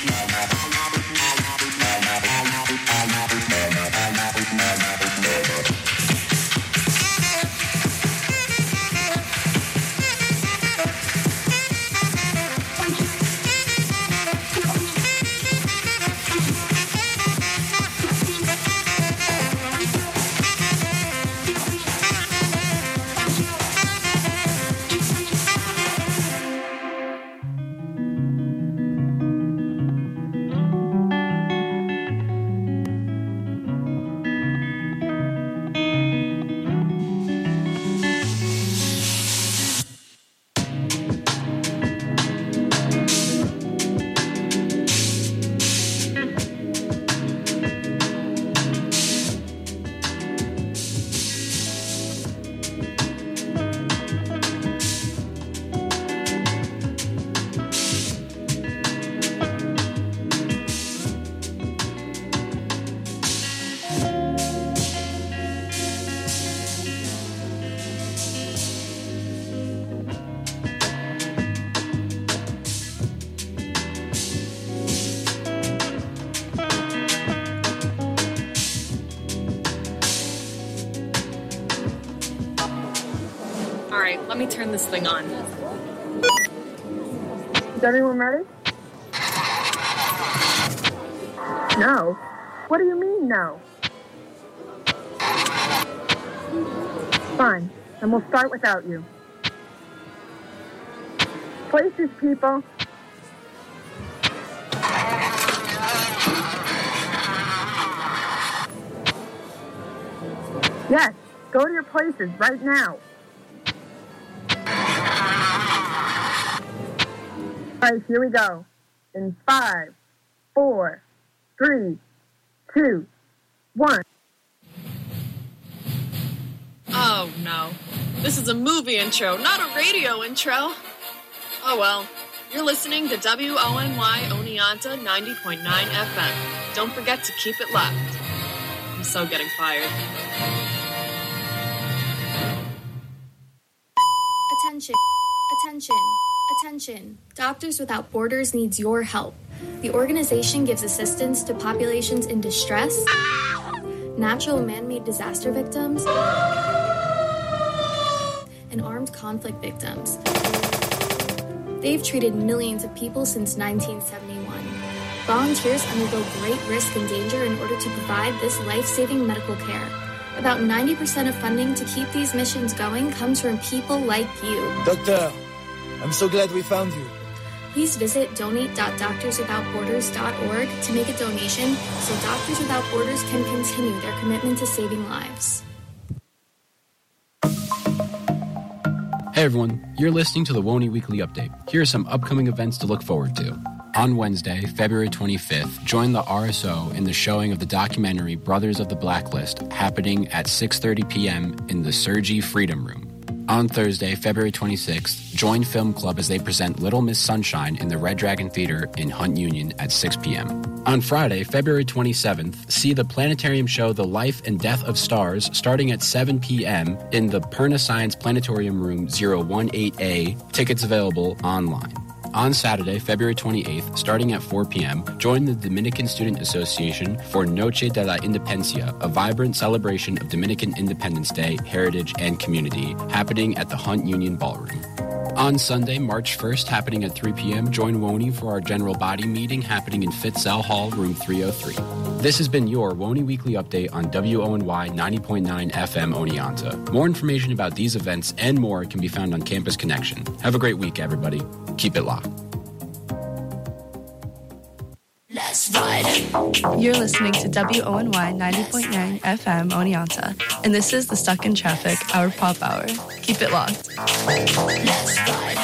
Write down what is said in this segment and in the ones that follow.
Let me turn this thing on. Is everyone ready? No. What do you mean, no? Fine. Then we'll start without you. Places, people. Yes, go to your places right now. All right, here we go. In 5, 4, 3, 2, 1. Oh, no. This is a movie intro, not a radio intro. Oh, well. You're listening to WONY Oneonta 90.9 FM. Don't forget to keep it locked. I'm so getting fired. Attention. Attention. Attention. Doctors Without Borders needs your help. The organization gives assistance to populations in distress, natural and man-made disaster victims, and armed conflict victims. They've treated millions of people since 1971. Volunteers undergo great risk and danger in order to provide this life-saving medical care. About 90% of funding to keep these missions going comes from people like you. Doctor, I'm so glad we found you. Please visit donate.doctorswithoutborders.org to make a donation so Doctors Without Borders can continue their commitment to saving lives. Hey everyone, you're listening to the WONY Weekly Update. Here are some upcoming events to look forward to. On Wednesday, February 25th, join the RSO in the showing of the documentary Brothers of the Blacklist, happening at 6:30 p.m. in the Sergi Freedom Room. On Thursday, February 26th, join Film Club as they present Little Miss Sunshine in the Red Dragon Theater in Hunt Union at 6 p.m. On Friday, February 27th, see the planetarium show The Life and Death of Stars starting at 7 p.m. in the Perna Science Planetarium Room 018A. Tickets available online. On Saturday, February 28th, starting at 4 p.m., join the Dominican Student Association for Noche de la Independencia, a vibrant celebration of Dominican Independence Day, heritage, and community, happening at the Hunt Union Ballroom. On Sunday, March 1st, happening at 3 p.m., join WONY for our general body meeting happening in Fitzell Hall, room 303. This has been your WONY Weekly Update on WONY 90.9 FM Oneonta. More information about these events and more can be found on Campus Connection. Have a great week, everybody. Keep it locked. Let's ride. You're listening to WONY 90.9 FM Oneonta, and this is the Stuck in Traffic, our pop hour. Keep it locked. Let's ride.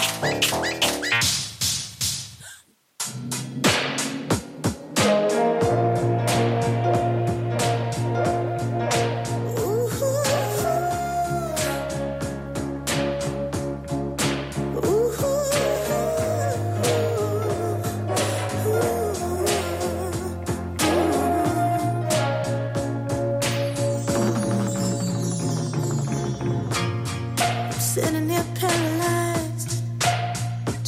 Sitting here paralyzed,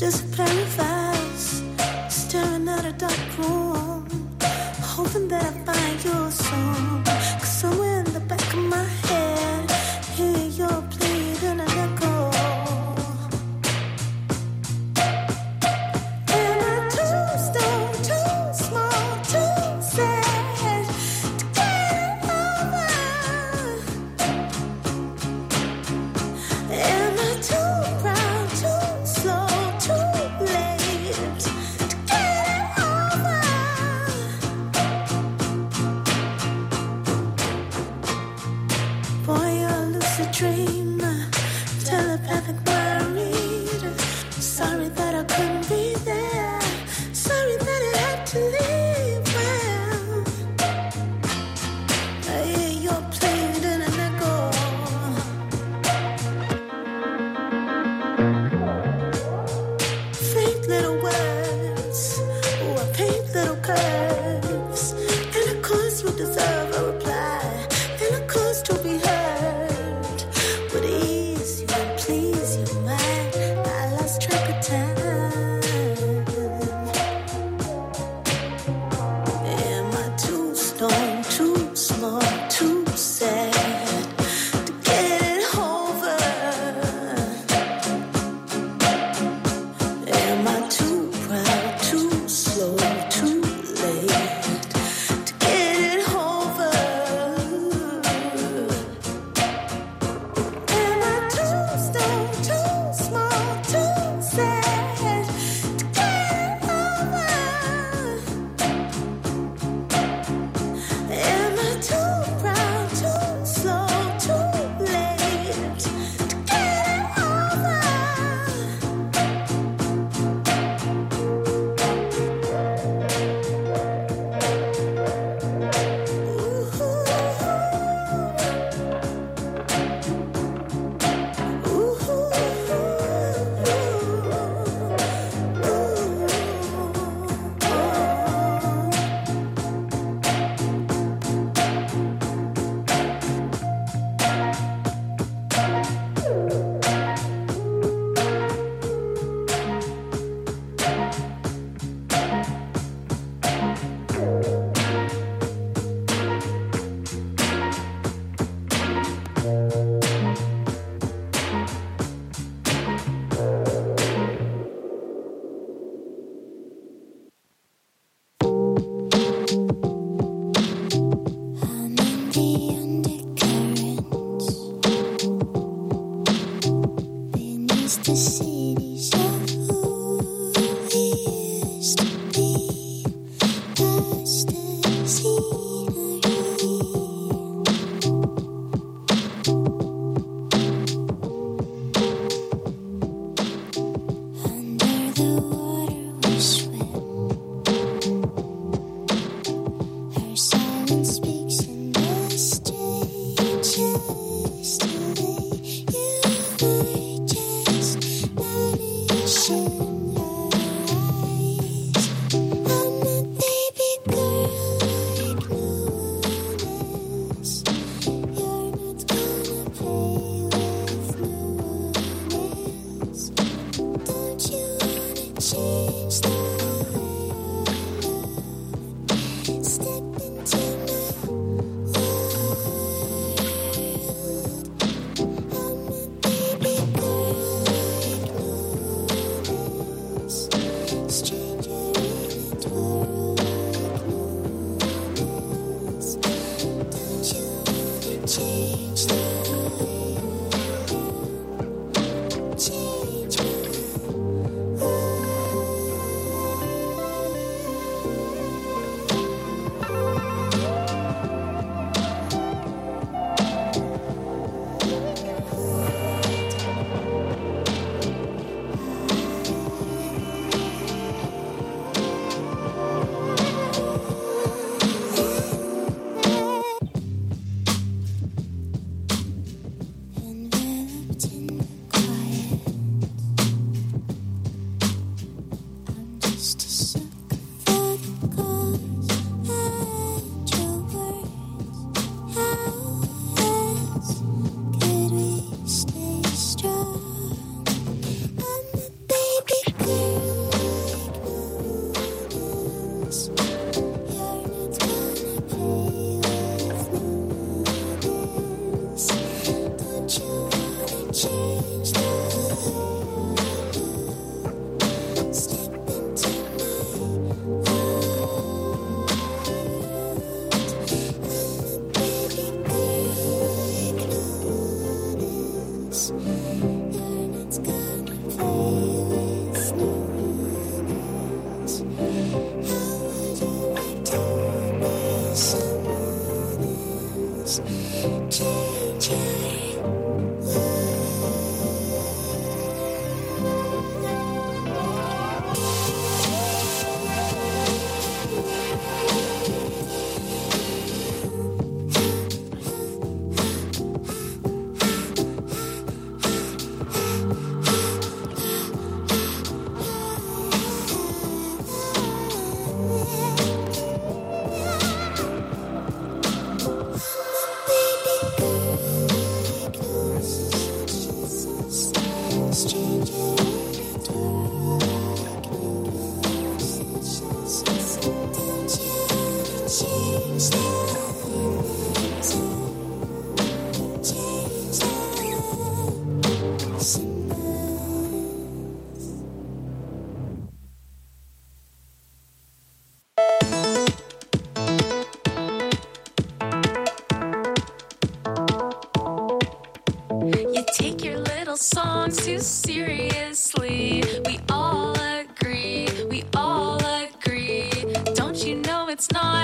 room, hoping that I find your song. 'Cause somewhere in the back of my head, hear your plead and an echo. Am I too stoned, too small, too sad to get over? Am I too proud, too slow, too late to get over? Boy, you're a lucid dreamer, telepathic worried. Sorry that I couldn't be there. Sorry that I had to leave. Well, I hear your plead and an echo. Faint little words, oh, I paint little curves. And of course you deserve a reply. And of course to be heard would ease you and please you, man. I lost track of time. Am I too stoned, too small, too sad to get it over? Am I too proud, too slow, too late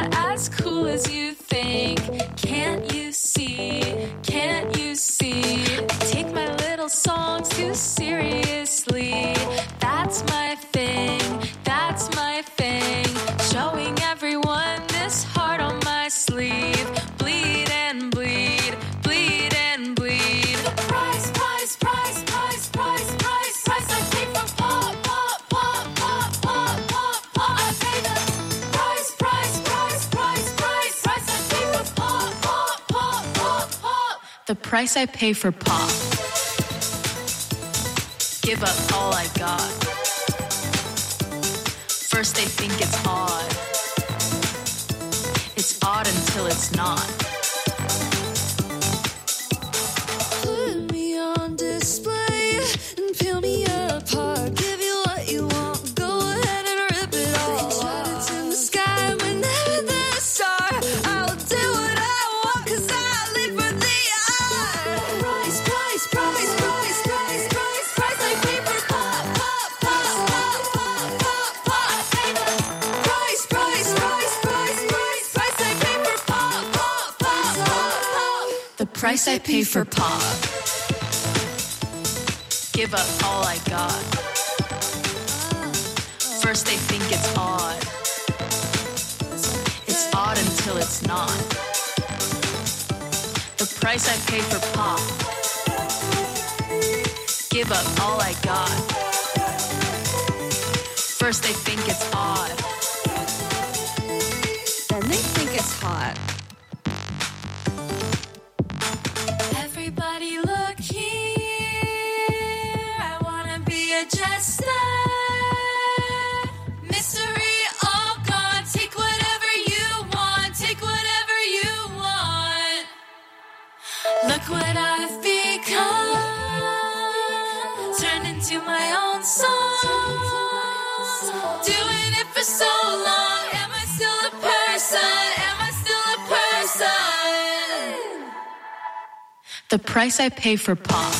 not as cool as you think. Can't you see? Can't you see? I take my little songs too seriously. That's my thing. That's my thing. Showing everyone this heart on my sleeve. Bleed and bleed. Bleed and bleed. The price, price, price, price, price, price, price I pay for pop, pop, pop, pop, pop, pop, pop. I pay the price, price, price, price, price, price I pay for pop, pop, pop, pop, pop. The price I pay for pop. Give up all I got. First they think it's odd. It's odd until it's not. Put me on display and peel me apart. Give you what you want. Go ahead and rip it all. Shadows in the sky whenever there's a star. I'll do what I want 'cause I live for the art. Price, price, price, price, price, price, price I pay for pop, pop, pop, pop, pop, pop, pop. I pay the price, price, price, price, price, price I pay for pop, pop, pop, pop, pop. The price I pay for pop. Give up all I got. First they think it's odd. It's odd until it's not. The price I pay for pop. Give up all I got. First they think it's odd. Then they think it's hot. Everybody look here. I wanna be a jester. Mystery all gone. Take whatever you want. Take whatever you want. Look what I've become. Turned into my own song. Doing it for so long. Am I still a person? Am I still a person? The price I pay for pop.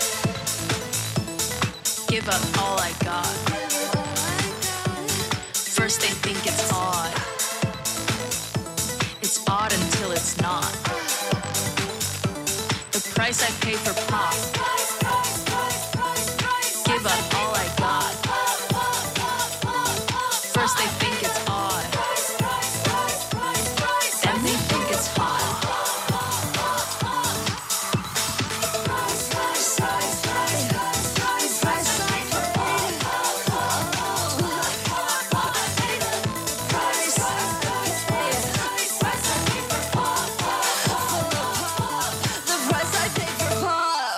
Give up all I got. First they think it's odd. It's odd until it's not. The price I pay for pop. Give up all I got. First they think it's odd. Then they think it's hot. The price I pay for pop.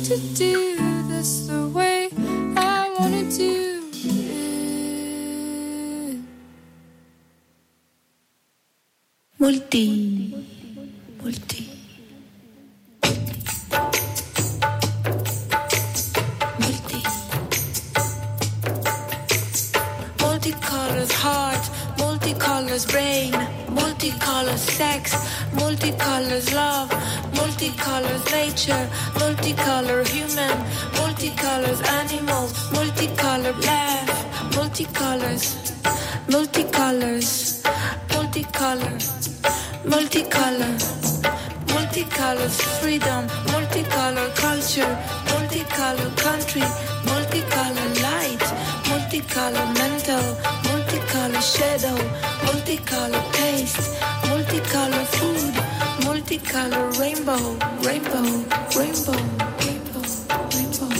to do this the way I wanna do it. Multi. Multicolors heart, multicolors brain, multicolors sex, multicolors love, multicolors nature, multicolor human, multicolors animals, multicolor laugh, multicolors, multicolors, multicolor, multicolor, multicolors freedom, multicolor culture, multicolor country, multicolor light, multicolor mental, multicolor shadow, multicolor taste, multicolor food, multicolor rainbow, rainbow, rainbow, rainbow, rainbow,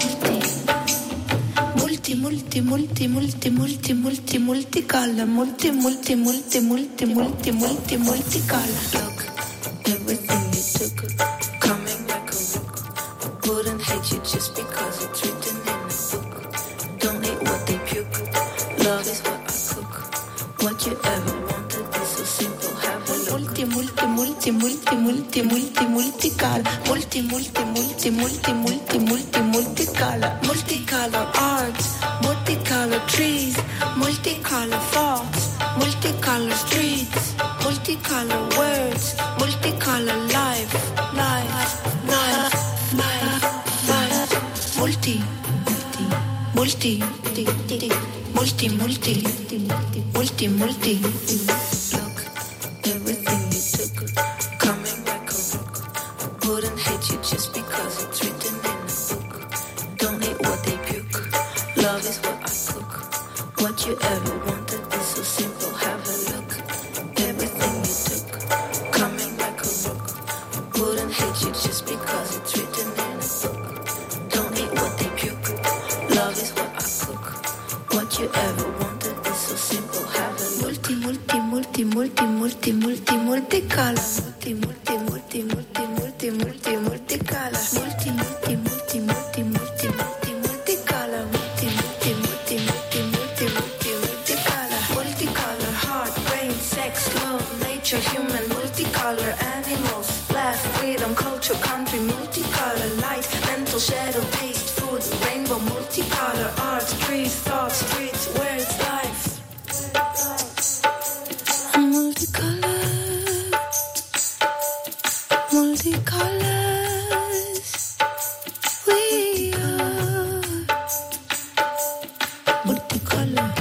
multi, multi, multi, multi, multi, multi, multicolor, multi, multi, multi, multi, multi, multi, multicolor. Look, everything you took, coming like a book. Wouldn't hate you just because it's written in a book. Don't eat what they puke. Love is what I cook. What you ever wanted is so simple. Have a look. Multi, multi, multi, multi, multi, multi, multicolor. Multi, multi, multi, multi, multi, multi, multicolor. Multicolor art, multicolor trees, multicolor thoughts, multicolor streets, multicolor words, multicolor life, life, life, life, life. Multi, multi, multi, multi, multi, multi. Look, everything you took, coming like a book. Wouldn't hate you just because it's written in a book. Don't eat what they puke. Love is what I cook. What you ever wanted is so simple. Have a look. Everything you took, coming like a book. Wouldn't hate you just because it's written in a book. Don't eat what they puke. Love is what I cook. What you ever wanted is so simple. Have a multi, multi, multi, multi, multi, multi, multicolor. Multi, multi, multi, multi, multi, multi, multicolor. Multi, multi, multi, multi, multi, multi, multicolor. Multi, multi, multi, multi, multi, multi, multicolor. Multicolor heart, brain, sex, love, nature, human. Multicolor animals, laugh, freedom, culture, country. Multicolor light, mental, shadow, taste, food, rainbow. Multicolor art, trees, thoughts, streets, words, life. Multicolors, we are multicolor.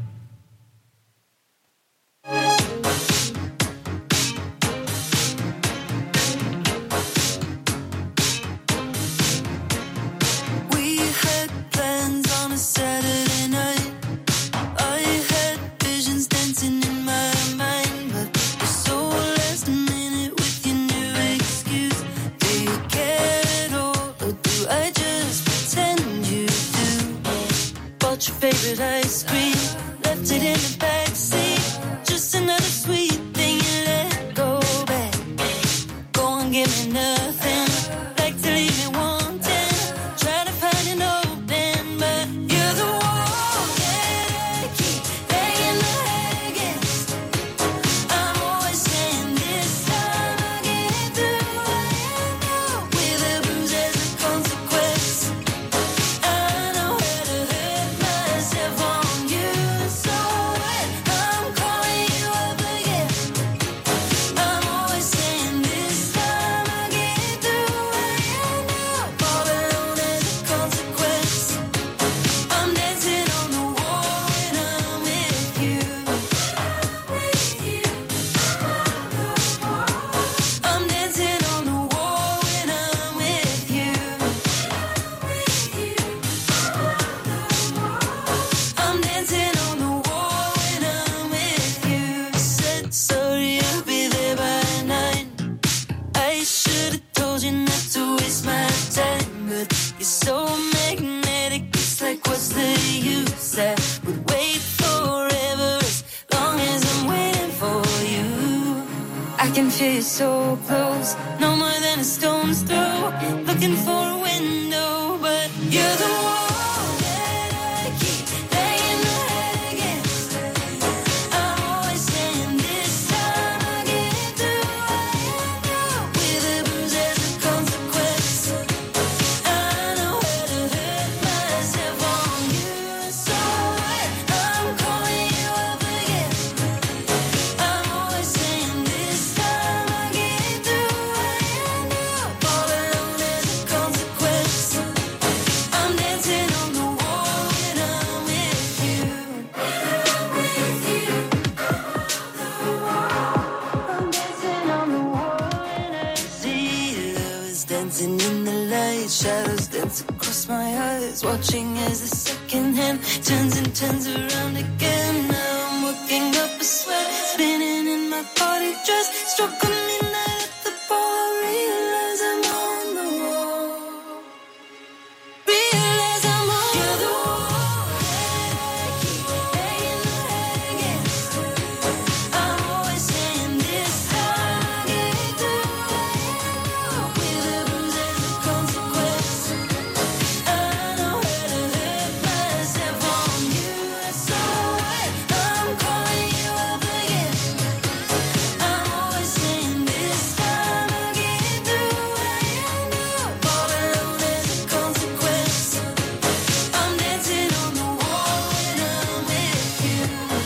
We had plans on a Saturday night. I had visions dancing in my mind, but you're so last minute with your new excuse. Do you care at all, or do I just pretend you do? Bought your favorite ice cream, left it in the backseat. Just another sweet thing you let go back. Go and give me nothing, like to leave me wanting. Try to find an open, but you're the one that I keep laying my against. I'm always saying this time I'll get through. I know with a bruise as a consequence. I know how to hurt myself on you. So when I'm calling you up again, I'm always saying this time I'll get through. I know all alone as a consequence. I'm dancing on the wall when I'm with you. I'm dancing on the wall when I'm with you. I'm dancing on the wall when I'm with you. Said sorry, I'll be there by 9. I should have told you not to waste my time, but you're so magnetic. It's like, what's the use? I would wait forever as long as I'm waiting for you. I can feel you so close, no more than a stone's throw. Looking for a window dancing in the light, shadows dance across my eyes, watching as the second hand turns and turns around again. Now I'm working up a sweat, spinning in my party dress, struck on midnight at the bar, realize I'm on the wall. Realize I'm on you're the wall that keep hanging, hanging. I'm always saying this time I'll get through. With the bruises and consequence, I know how to hurt myself on you. That's alright, I'm calling you up again. I'm always saying this time I'll get through. I am now all alone as a consequence. I'm dancing on the wall when I'm with you.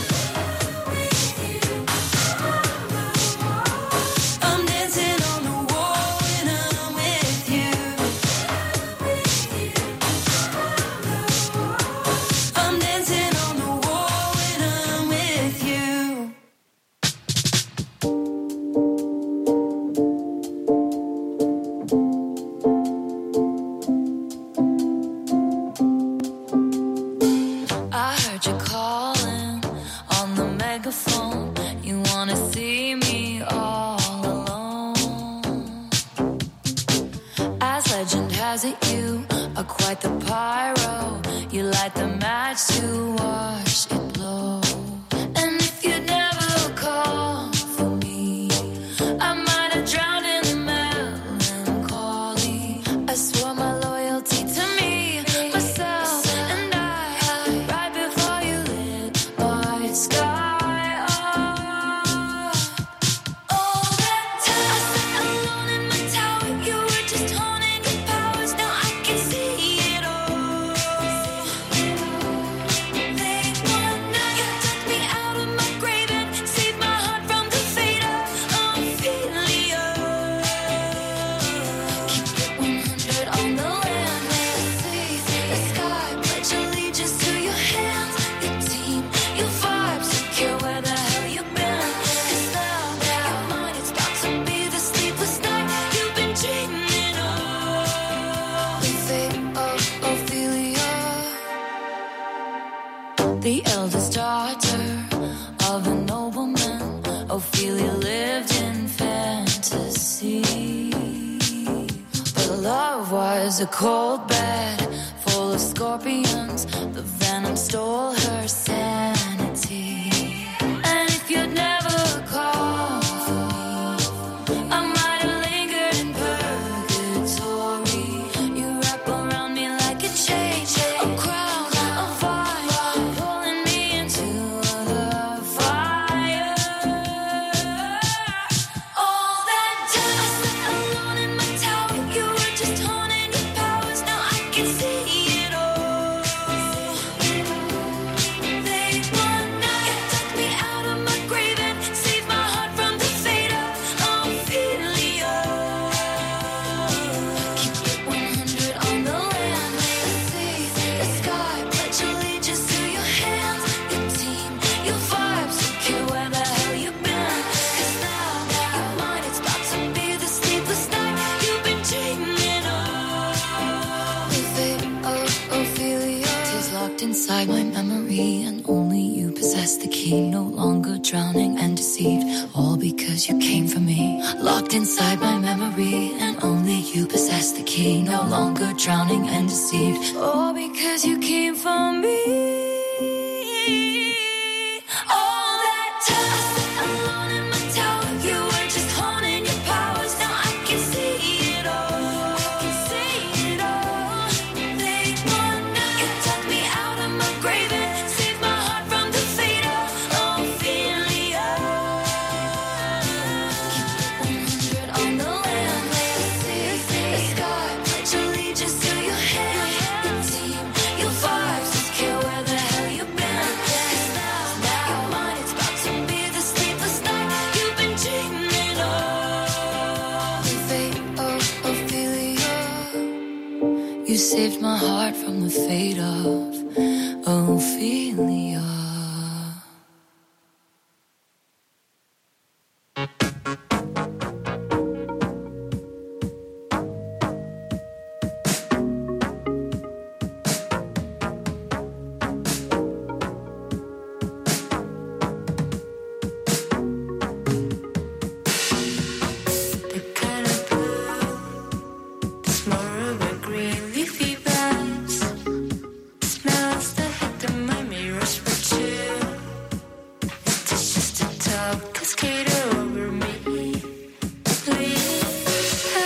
I'm dancing on the wall when I'm with you. I'm dancing on the wall when I'm with you. I heard you calling on the megaphone. You wanna see me all alone. As legend has it, you are quite the pyro. You light the match to watch it blow. And if you'd never call for me, I might have drowned in the melancholy. I swore my loyalty to me, myself, and I. Right before you lit my sky up. All that time I sat alone in my tower, you were just honing your powers. Now I can see it all. Late one night, you took me out of my grave and saved my heart from the fate of Ophelia. Keep it 100 on the land, may I see the sky. Pledge allegiance to your hands, your team, your vibes. Don't care where the hell you've been. 'Cause now your mind is about to be the sleepless night you've been dreaming of. The fate of Ophelia, the eldest daughter of a nobleman. Ophelia lived in fantasy, but love was a cold bed full of scorpions. The venom stole her sanity. And if you'd never called for me, I might have lingered in purgatory. You wrap around me like a chain, a crown, a fire, pulling me into the fire. All that time I sat alone in my tower, you were just honing your powers. Now I can see it all. Late one night, you took me out of my grave and saved my heart from the fate of Ophelia. Keep it 100 on the land, may I see the sky. Pledge allegiance to your hands, your team, your vibes. Don't care where the hell you've been. 'Cause now your mind is about to be the sleepless night you've been dreaming of. The fate of Ophelia is locked inside my memory, and only you possess the key. No longer drowning and deceived, all because you came for me. Locked inside my memory, and only you possess the key. No longer drowning and deceived, all because you came for me. All that time I sat alone in my tower, you were just honing your powers. Now I can see it all. I can see it all. Late one night, you took me out of my grave and saved my heart from the fate of Ophelia. Keep it 100 on the land, may I see the sky. Pledge allegiance to your hand, your team, your vibes. Don't care where the hell you've been. 'Cause now your mind is about to be the sleepless night you've been dreaming of. The fate of Ophelia, you saved my heart from the fate of Ophelia.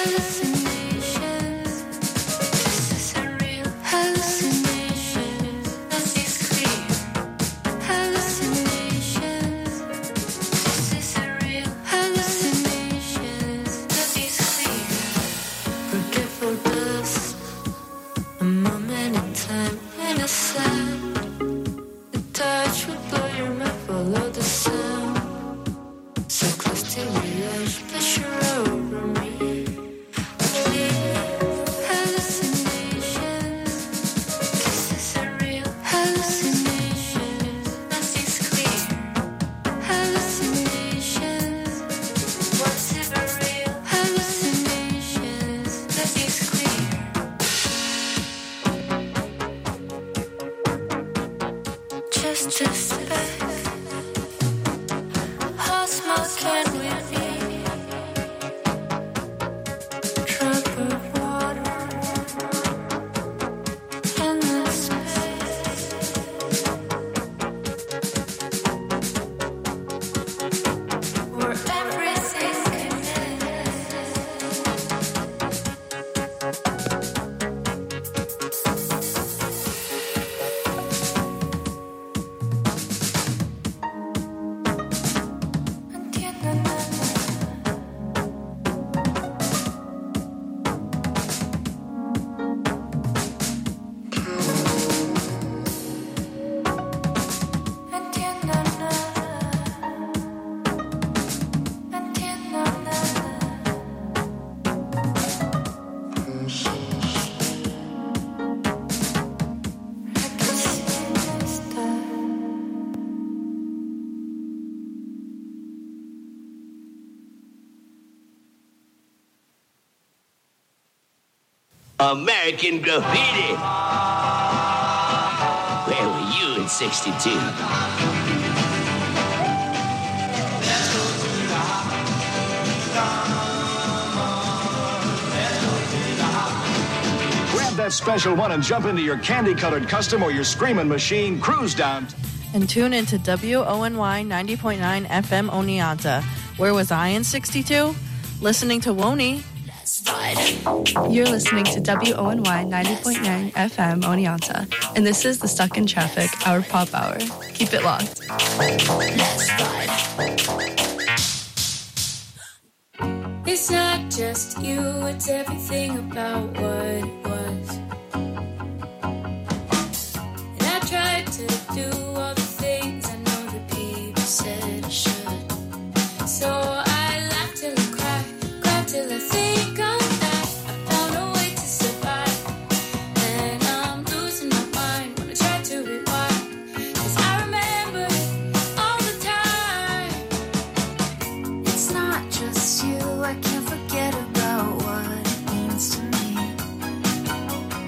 American Graffiti. Where were you in '62? Grab that special one and jump into your candy-colored custom or your screaming machine. Cruise down. And tune into WONY 90.9 FM Oneonta. Where was I in '62? Listening to Woney. You're listening to WONY 90.9 FM Oneonta, and this is the Stuck in Traffic, our pop hour. Keep it locked. It's not just you, it's everything about what it was. And I tried to do all the things I know that people said I should. So I laughed till I cried till I think I'm back. I found a way to survive, and I'm losing my mind when I try to rewind. 'Cause I remember all the time. It's not just you, I can't forget about what it means to me.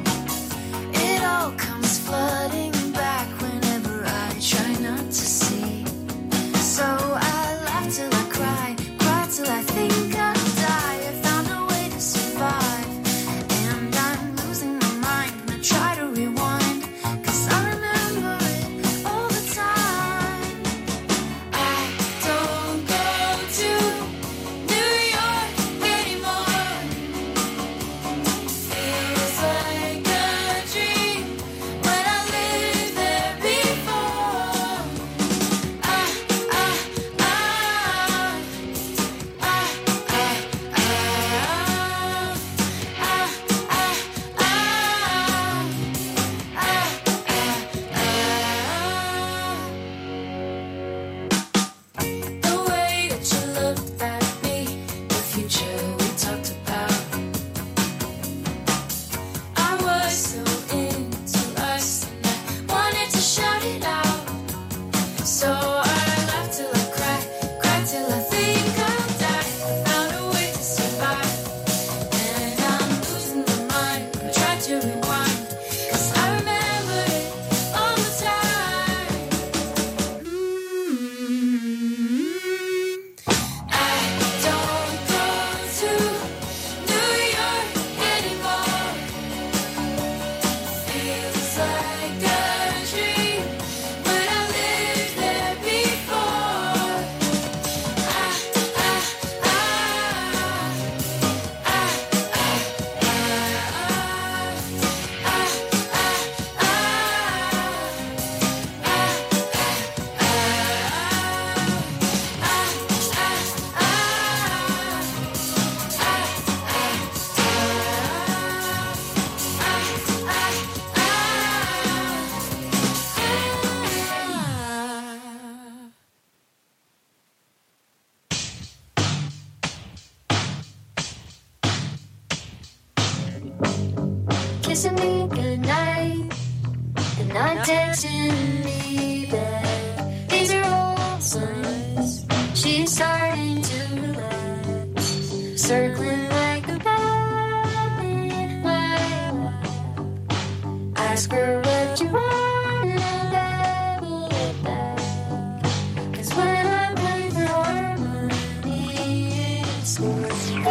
kissing me goodnight, and not texting me back. These are all signs she's starting to relax, circling like a bat in my lap. Ask her what you want and I will get back. 'Cause when I play for harmony, it's me.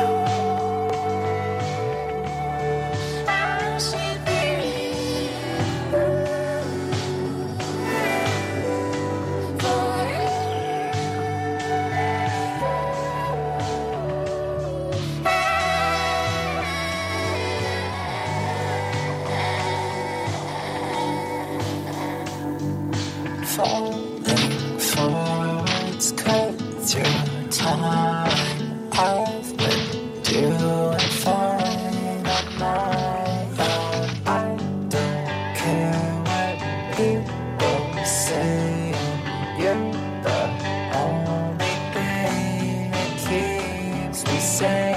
Falling forwards, cut through time. I've lived through and fine on my own. I don't care what people say. You're the only thing that keeps me sane.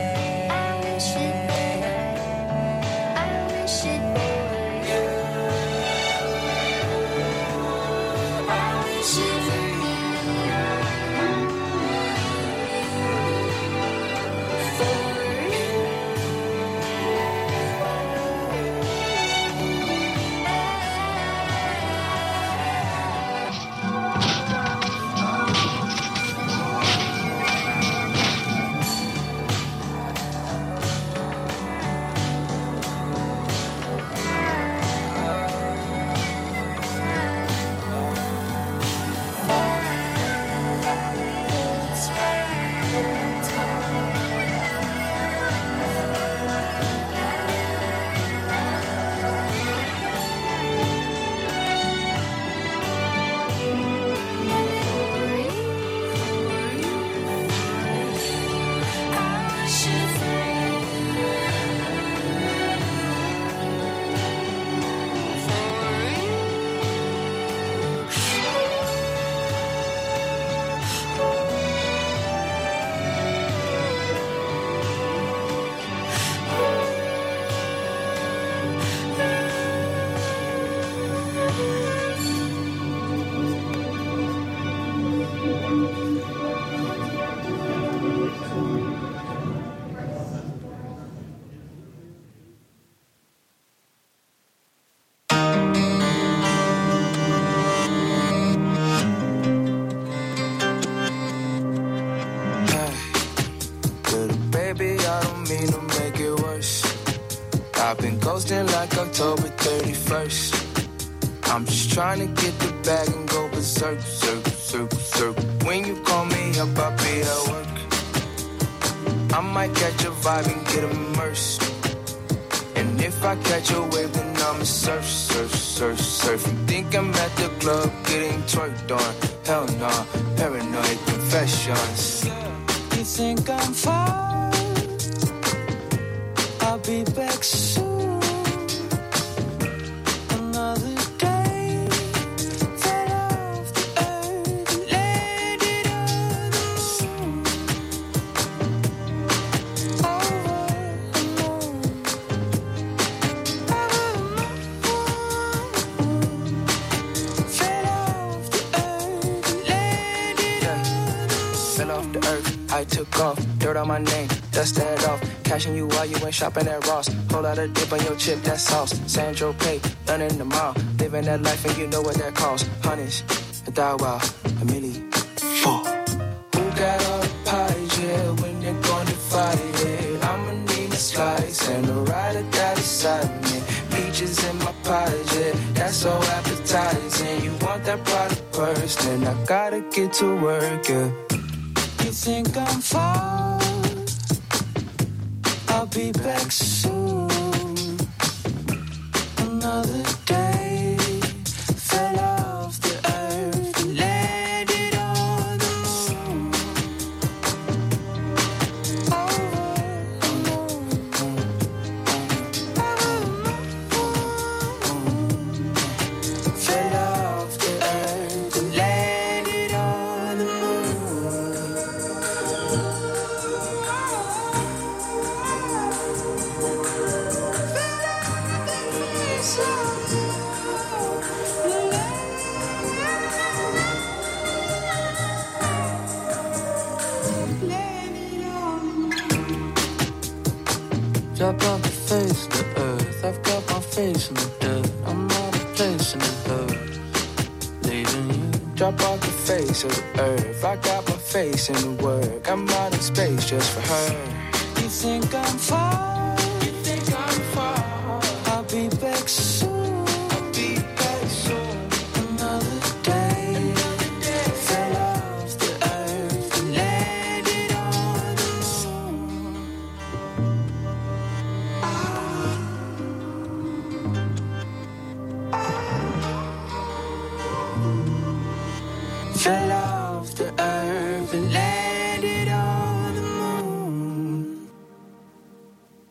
I've been ghosting like October 31st. I'm just trying to get the bag and go berserk, circle, circle, circle. When you call me up, I'll be at work. I might catch a vibe and get immersed. And if I catch a wave, then I'ma surf, surf, surf, surf. You think I'm at the club getting twerked on? Hell nah, paranoid confessions. You think I'm fine? I'll be back soon. Another day, fell off the earth and landed on the moon. Over and on, over the moon. Fell off the earth and landed on the moon. Fell off the earth, I took off, dirt on my name, dust that off. Cashing you while you went shopping at Ross. Whole lot of dip on your chip, that's sauce. Sandro Pay, none in the mall. Living that life and you know what that costs. Hundreds, a $1,000, $1 million. Four. Who got all the pies, yeah, when they're gonna fight it? I'ma need a slice and a rider that beside me. Peaches in my pie, yeah, that's so appetizing. You want that product first, then I gotta get to work, yeah. You think I'm fine? I'll be back soon. Another day, fell off the earth and landed on the moon. Over and on, fell off the earth and landed on the moon. Drop off the face of the earth. I've got my face in the dirt. I'm out of place in the hood. Leaving you. Drop off the face of the earth. I got my face in the work. I'm out in space just for her. You think I'm far? You think I'm far? I'll be back soon. I'll be back soon. Another day. Another day. Fell off the earth and landed on the moon. Fell off the earth and landed on the moon.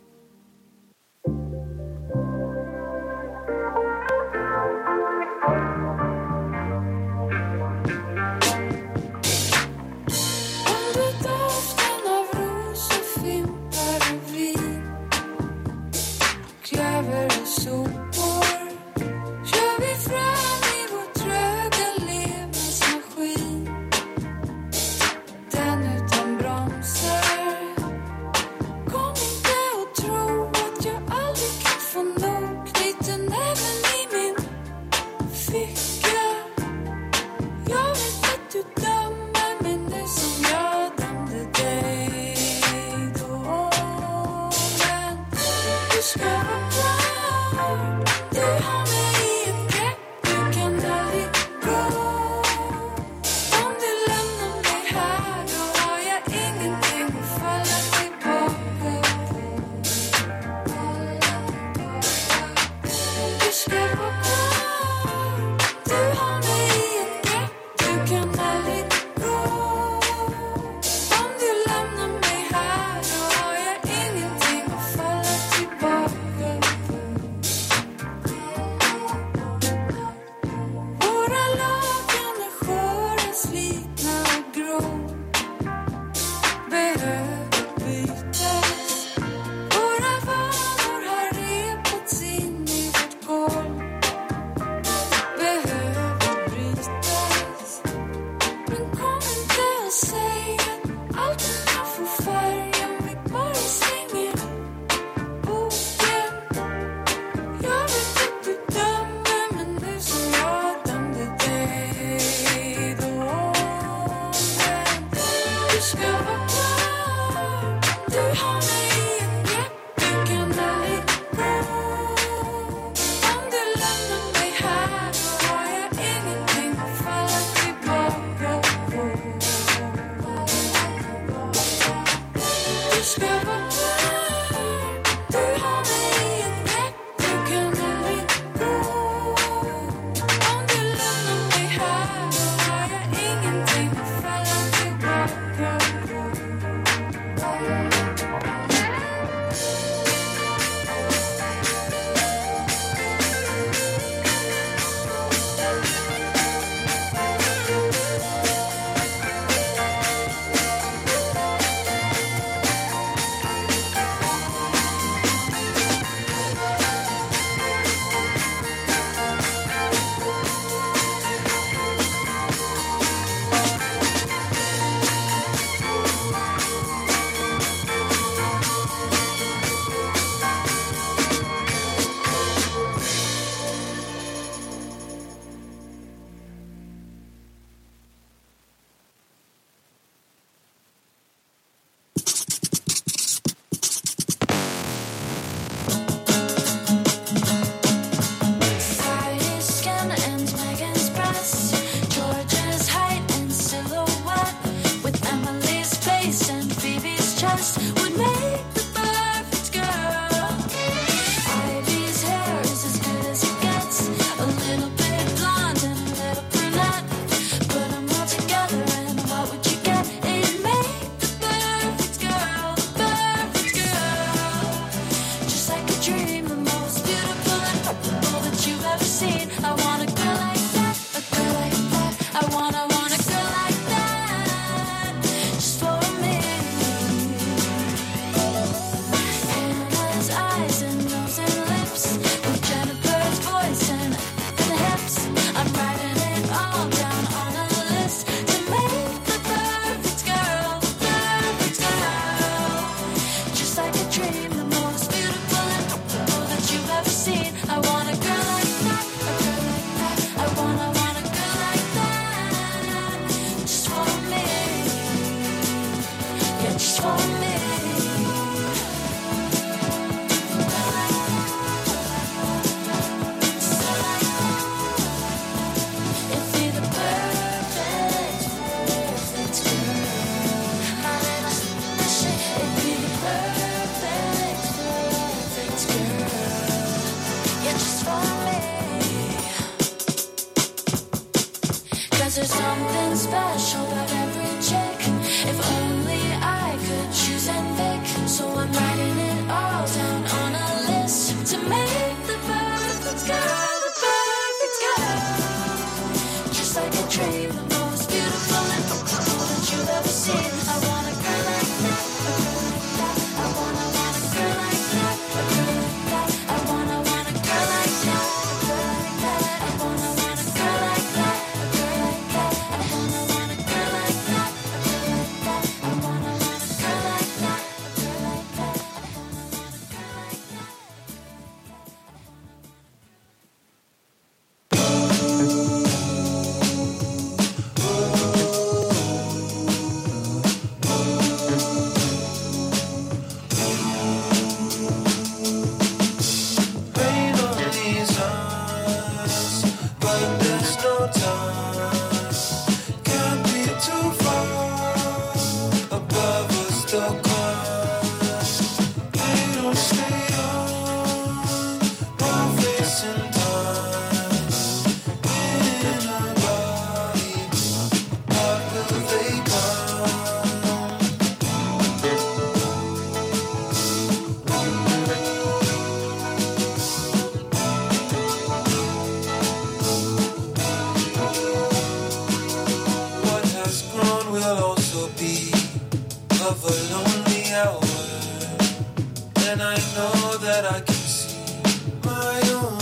know that I can see my own.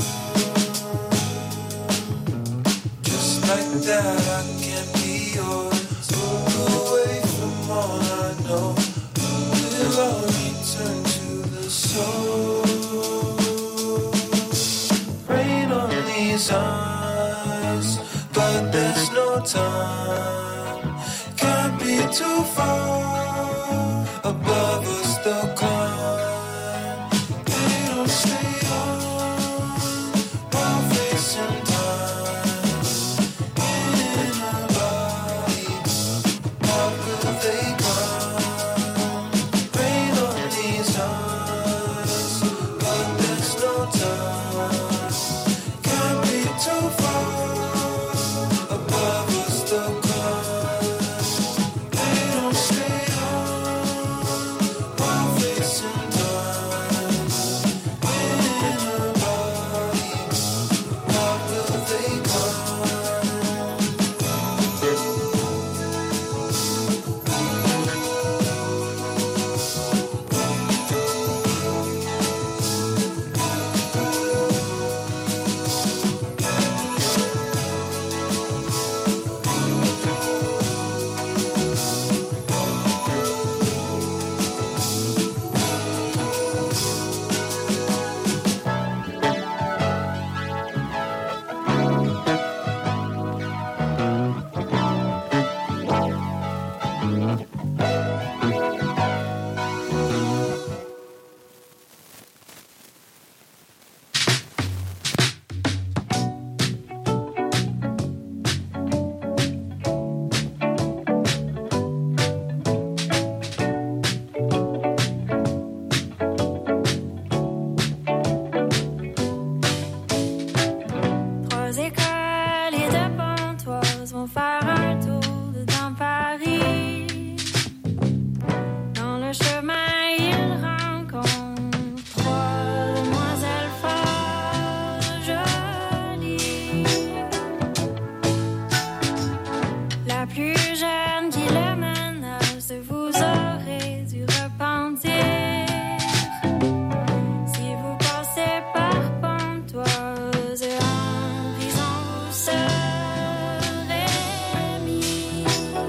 Just like that, I can't be yours. Walk away from all I know. We'll all return to the soul. Rain on these eyes, but there's no time. Can't be too far above us, they'll climb. They don't stay on while facing time. In our bodies, how will they climb? Rain on these eyes, but there's no time. Can't be too far above us, they'll climb. They don't stay on while facing time. In our bodies, how will they climb? Trois écoles et deux pontoises vont faire un tour dans Paris. Dans le chemin, ils rencontrent trois demoiselles fort jolies. La plus jeune qui le menace, vous aurez dû repentir. Si vous passez par Pontoise, en prison vous serez mis.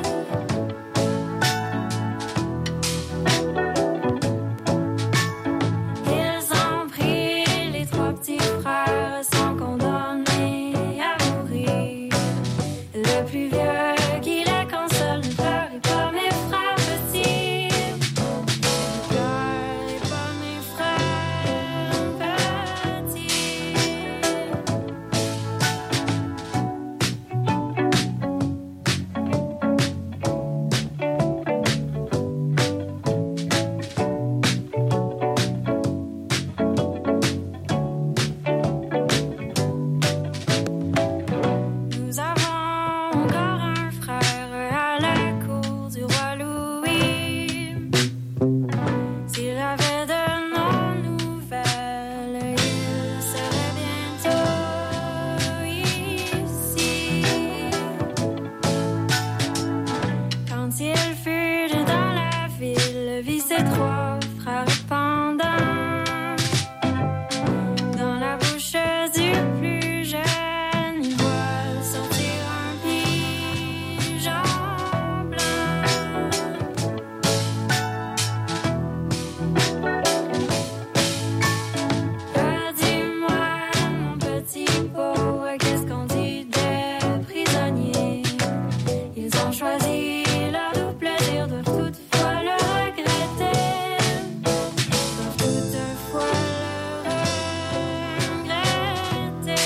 Ils ont pris les trois petits frères, sont condamnés à mourir. Le plus vieux qui les console, ne pleurez pas mes frères petits. Ne pleurez pas mes frères petits. Nous avons encore un frère à la cour du roi Louis. S'il avait de nos nouvelles, il serait bientôt ici. Quand il fut dans la ville, vit ses trois frères pendant. Dans la bouche du plus jeune, il voit sortir un pigeon blanc. Dis-moi, mon petit pot, qu'est-ce qu'on dit des prisonniers? Ils ont choisi leur doux plaisir, doivent toutefois le regretter. Doivent toutefois le regretter.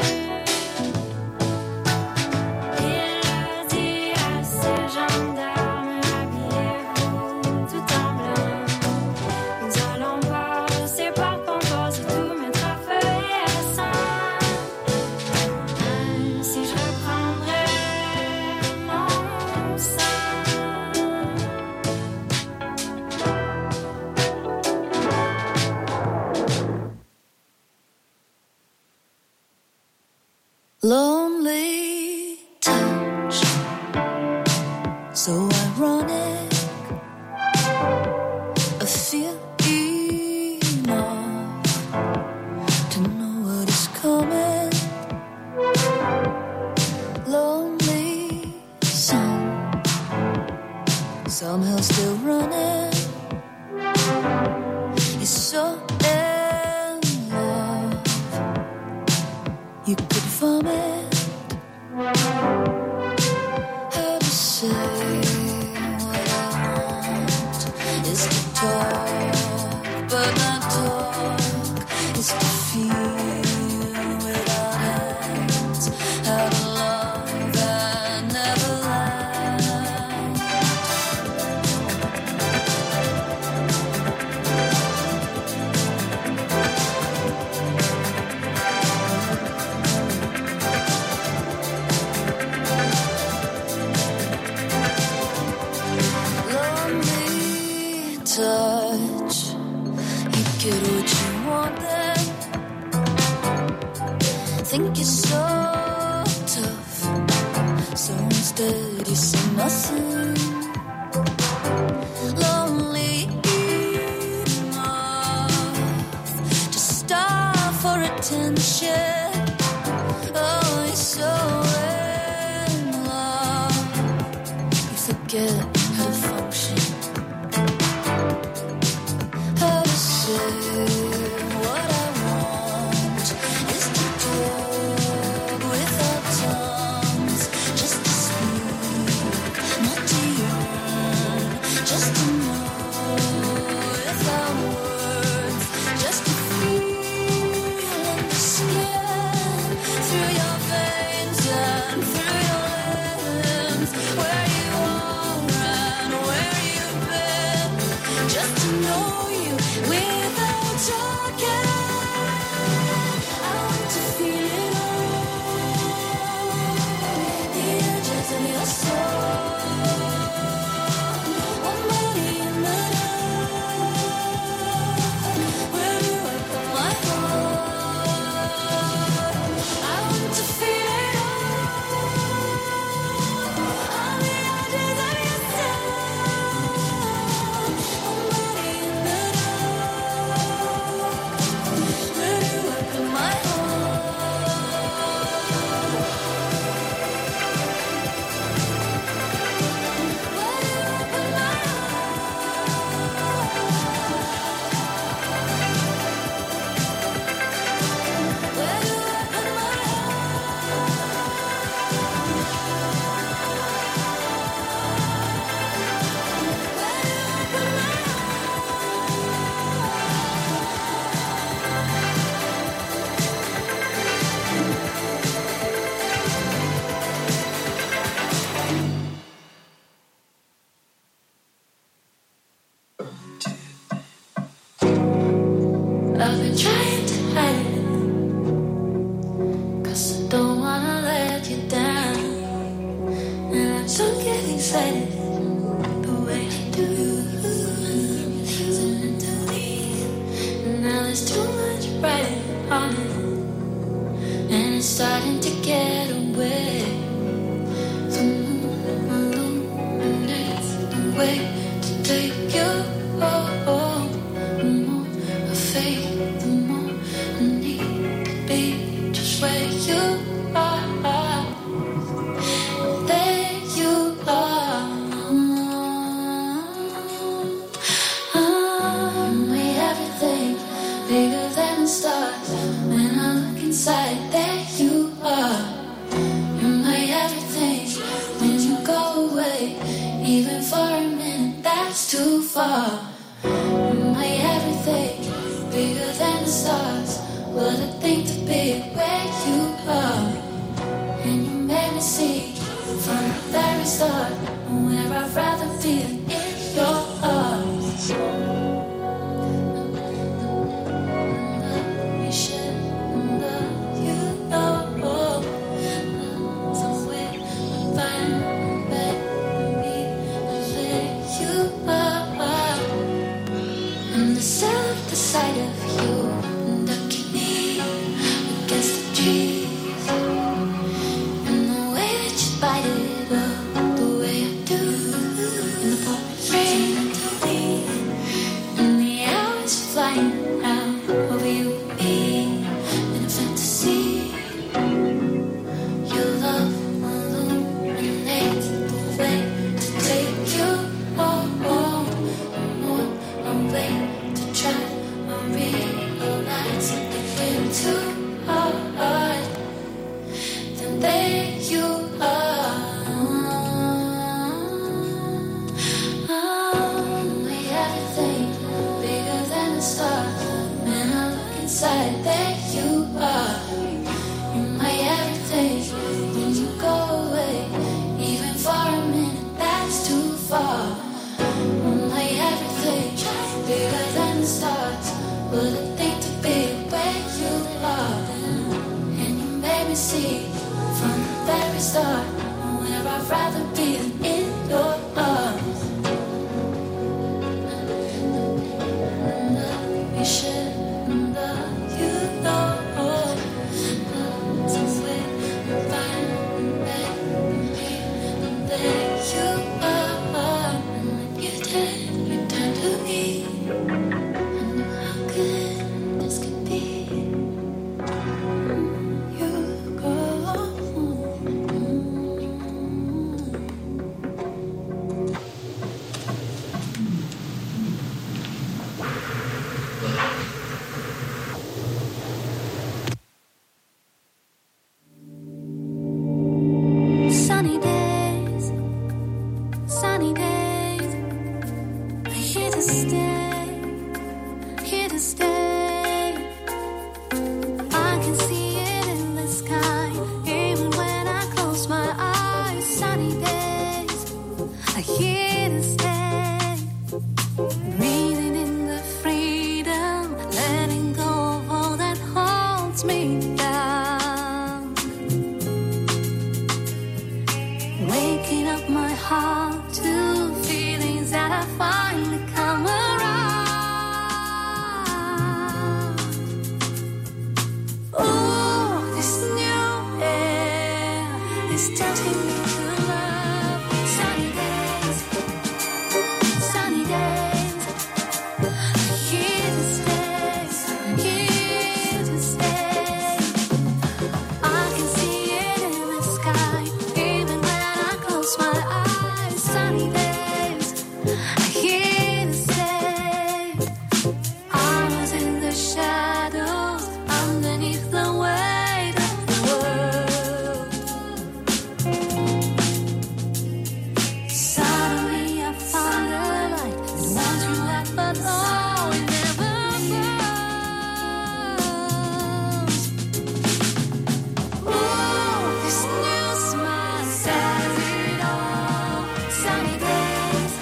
Il a dit à ses gendarmes, habillez-vous tout en blanc. Nous allons passer par Pontoise et tout mettre à feu et à sang. Ainsi je reprendrai mon sang. Lonely touch, so ironic. A feel enough. so in love. You could vomit. How to say what I want is to talk, but not talk is to feel without hands. How to love and never land. Lonely touch, you get what you want then. Think you're so tough, so instead you say nothing. Lonely enough to starve for attention. Oh, you're so in love, you forget how to function. How to say what I want is to talk without tongues, just to speak, not to yearn, just to know without words, just to feel in the skin, through your veins and through your limbs, where you are and where you've been, just to know you without talking. I want to feel it all, the edges of your soul. One body in the dark, where do I put my heart? I want to feel it all, on the edges of your soul. One body in the dark, where do I put my heart? I've been trying to hide it, 'cause I don't wanna let you down. And I don't get excited the way I do. And now there's too much writing on it, and it's starting to get away. The moon illuminates the way to take you home. The more I fade, the more I need to be just where you are. There you are. You're my everything, bigger than the stars. When I look inside, there you are. You're my everything. When you go away, even for a minute, that's too far. You're my everything, bigger than the stars. What a thing to be where you are. And you made me see from the very start where I'd rather be in your arms. You should love, you know, somewhere find baby where you are. inside, there you are. You're my everything. When you go away, even for a minute, that's too far. You're my everything, bigger than the stars. What a thing to be where you are. And you made me see from the very start where I'd rather be than in your arms. You should know, you know, since we're fine, there you are. And you turn to me. I know how good this could be. You go. Sunny days, here to stay, here to stay. I can see it in the sky, even when I close my eyes. Sunny days, here to stay. Breathing in the freedom, letting go of all that holds me down. Waking up my heart to feelings that I finally come around. Oh, this new air is touching me to love. Sunny days, here to stay, here to stay. I can see it in the sky, even when I close my eyes. Sunny days, here to stay. I was in the shadows, underneath the weight of the world. Suddenly I found a light, and once you left, but oh, it never goes. Ooh, this new smile says it all. Sunny days,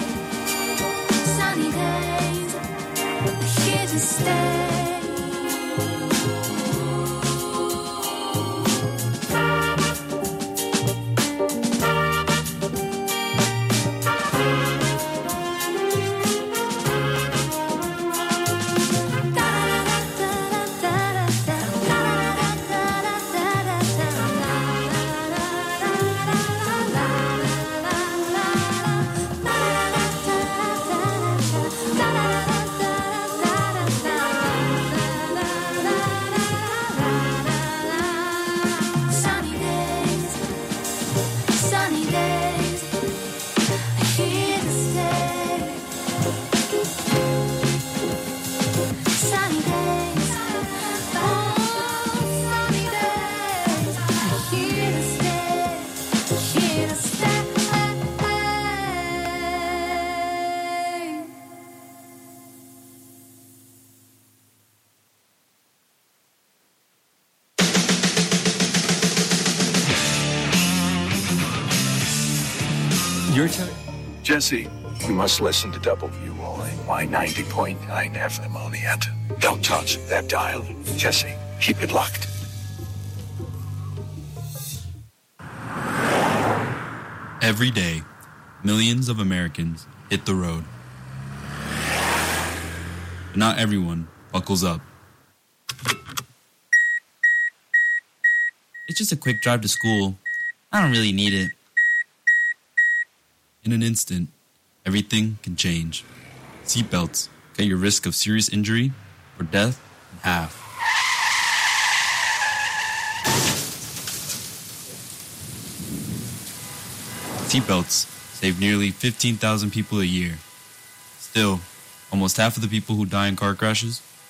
here to stay. Sunny days, here to stay. Sunny days, oh, sunny days, here to stay, here to stay. Your turn. Jesse, you must listen to WONY 90.9 FM Oneonta. Don't touch that dial. Jesse, keep it locked. Every day, millions of Americans hit the road. But not everyone buckles up. It's just a quick drive to school. I don't really need it. In an instant, everything can change. Seatbelts cut your risk of serious injury or death in half. Seatbelts save nearly 15,000 people a year. Still, almost half of the people who die in car crashes